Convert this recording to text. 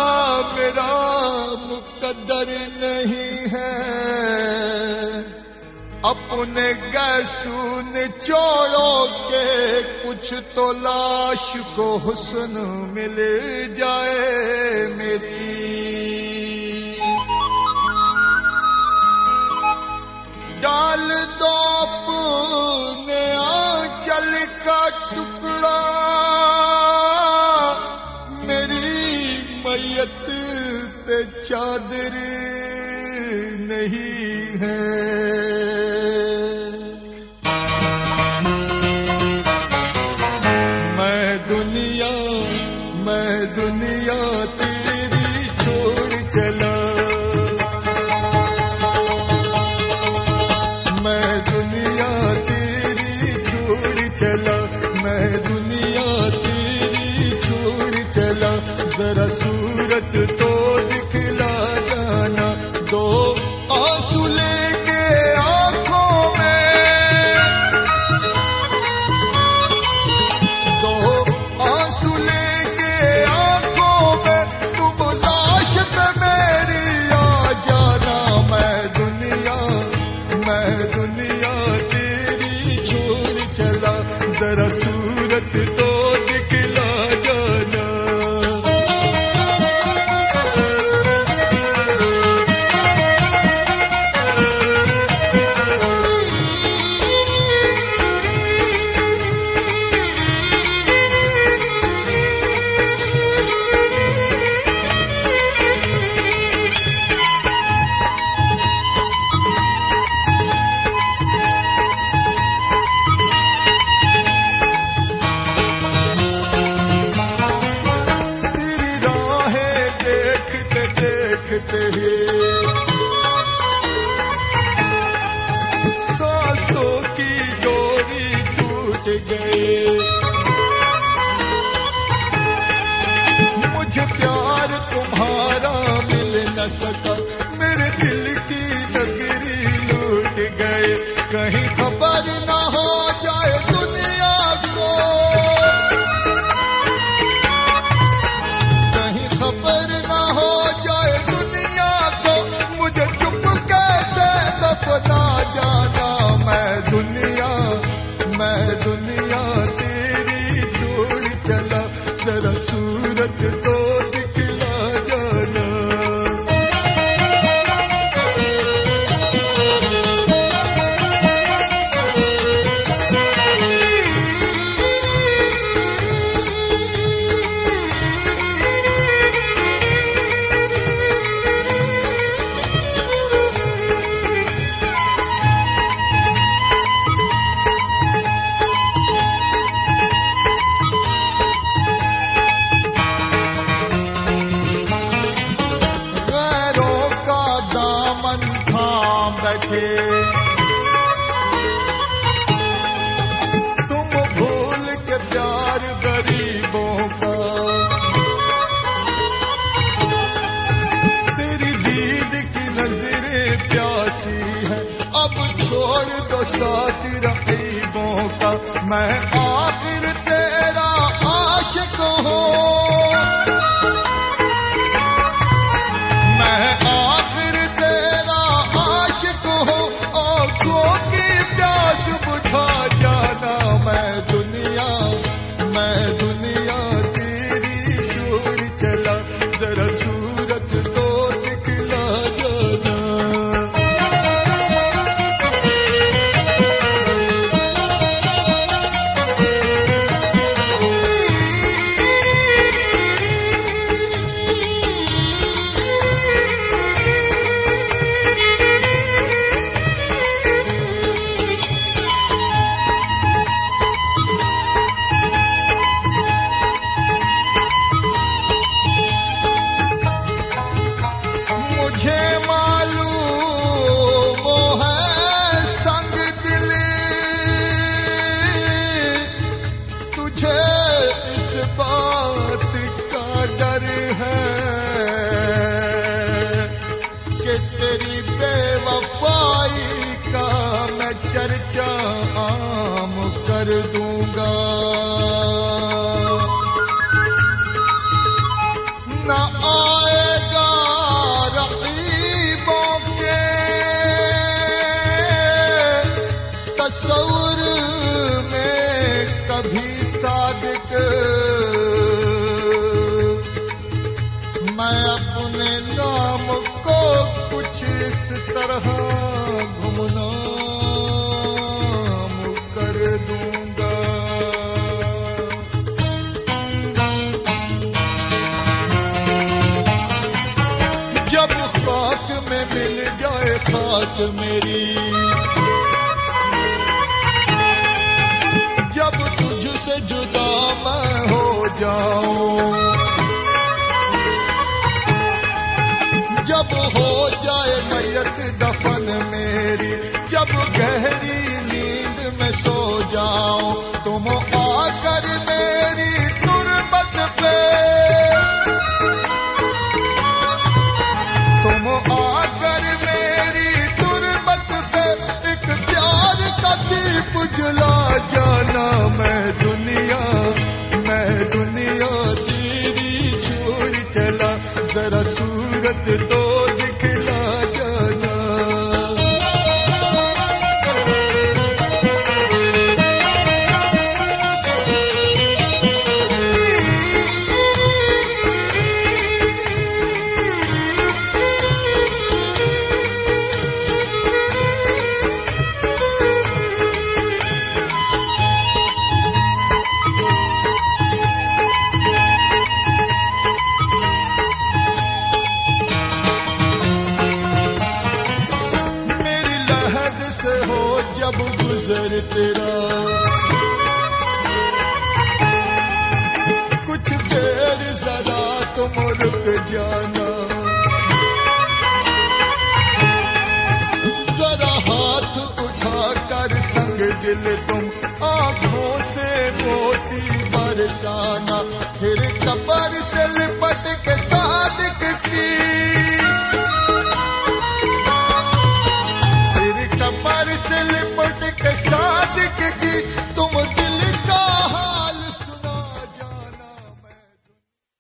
मेरा मुकद्दर नहीं है, अपने गैसून छोड़ो के कुछ तो लाश को हुस्न मिल जाए मेरी। डाल दो अपने आंचल का टुकड़ा मेरी मैयत पे चादर नहीं है। मैं दुनिया तेरी छोड़ चला, मैं दुनिया तेरी छोड़ चला, मैं दुनिया तेरी छोड़ चला। जरा सूरत तो दिखला जाना, दो आंसू लेके आंखों में, दो आंसू लेके आंखों में, तुम लाश पे मेरी आ जाना। मैं दुनिया तेरी छोड़ चला, जरा सूरत तो दिखला जाना। सांसों की डोरी टूट गई, मुझे प्यार तुम्हारा मिल न सका, मेरे दिल की नगरी लूट गए। कहीं खबर न हो जाए दुनिया को, कहीं खबर न हो जाए दुनिया को, मुझे चुप कैसे दफना जाना। मैं दुनिया तेरी छोड़ चला, जरा सूरत तो दिखला जाना। तुम भूल के प्यार गरीबों का, तेरी दीद की नजरें प्यासी है, अब छोड़ दो साथ रकीबों का। मैं आखिर तेरा आशिक हूँ, मैं आखिर तेरा आशिक हूँ, आँखों की प्यास बुझा जाना। मैं दुनिया तेरी छोड़ चला, जरा सूरत तो दिखला जाना। मैं अपने नाम को कुछ इस तरह गुमनाम कर दूंगा। जब खाक में मिल जाए खाक मेरी, जब तुझसे जुदा मैं हो जाऊं, जब हो जाए मैयत दफन मेरी, जब गहरी नींद में सो जाऊं, तुम आकर मेरी तुरबत पे, तुम आकर मेरी तुरबत पे एक प्यार का दीप जला जाना। मैं दुनिया तेरी छोड़ चला, जरा सूरत तो दिखला जाना। जब गुजर तेरा कुछ देर जरा तुम रुक जाना, जरा हाथ उठाकर संग दिल तुम आंखों से मोती बरसाना। फिर कब